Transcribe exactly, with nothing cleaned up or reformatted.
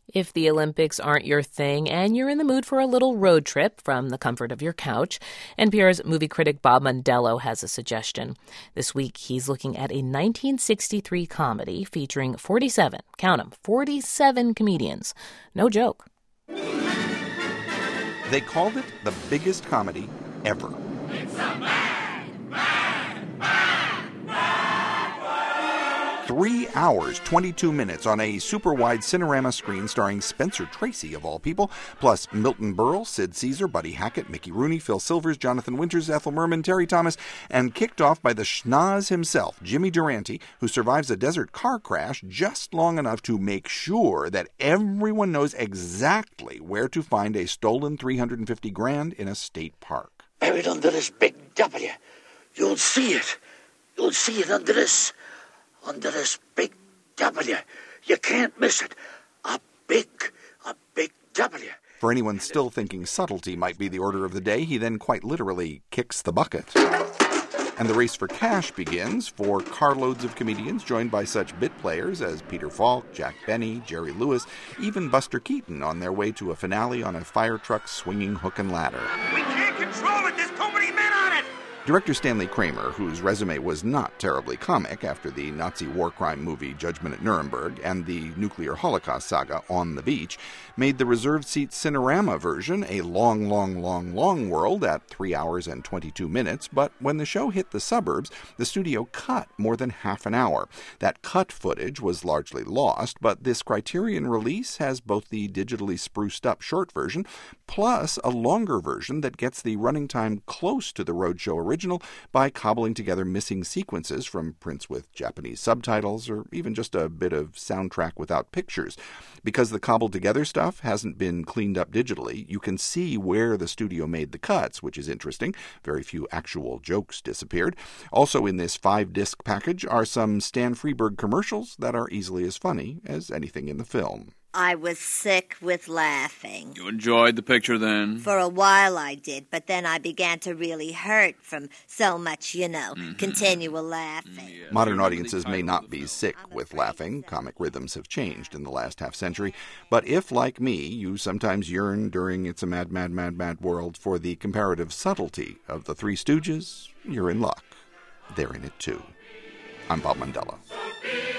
If the Olympics aren't your thing and you're in the mood for a little road trip from the comfort of your couch, N P R's movie critic Bob Mondello has a suggestion. This week, he's looking at a nineteen sixty-three comedy featuring forty-seven, count 'em, forty-seven comedians. No joke. They called it the biggest comedy ever. It's a mad, mad, mad, mad world. Three hours, twenty-two minutes on a super-wide Cinerama screen starring Spencer Tracy, of all people, plus Milton Berle, Sid Caesar, Buddy Hackett, Mickey Rooney, Phil Silvers, Jonathan Winters, Ethel Merman, Terry Thomas, and kicked off by the schnoz himself, Jimmy Durante, who survives a desert car crash just long enough to make sure that everyone knows exactly where to find a stolen three hundred fifty grand in a state park. Buried under this big W. You'll see it. You'll see it under this, under this big W. You can't miss it. A big, a big W. For anyone still thinking subtlety might be the order of the day, he then quite literally kicks the bucket. And the race for cash begins for carloads of comedians joined by such bit players as Peter Falk, Jack Benny, Jerry Lewis, even Buster Keaton on their way to a finale on a fire truck swinging hook and ladder. We can't control it. There's too many men on it. Director Stanley Kramer, whose resume was not terribly comic after the Nazi war crime movie Judgment at Nuremberg and the nuclear Holocaust saga On the Beach, made the reserved seat Cinerama version a long, long, long, long world at three hours and twenty-two minutes, but when the show hit the suburbs, the studio cut more than half an hour. That cut footage was largely lost, but this Criterion release has both the digitally spruced up short version plus a longer version that gets the running time close to the Roadshow original by cobbling together missing sequences from prints with Japanese subtitles or even just a bit of soundtrack without pictures. Because the cobbled together stuff hasn't been cleaned up digitally, you can see where the studio made the cuts, which is interesting. Very few actual jokes disappeared. Also in this five-disc package are some Stan Freberg commercials that are easily as funny as anything in the film. I was sick with laughing. You enjoyed the picture then? For a while I did, but then I began to really hurt from so much, you know, mm-hmm. continual laughing. Yeah. Modern audiences may not be sick with laughing. Comic rhythms have changed in the last half century. But if, like me, you sometimes yearn during It's a Mad, Mad, Mad, Mad World for the comparative subtlety of the Three Stooges, you're in luck. They're in it too. I'm Bob Mondello.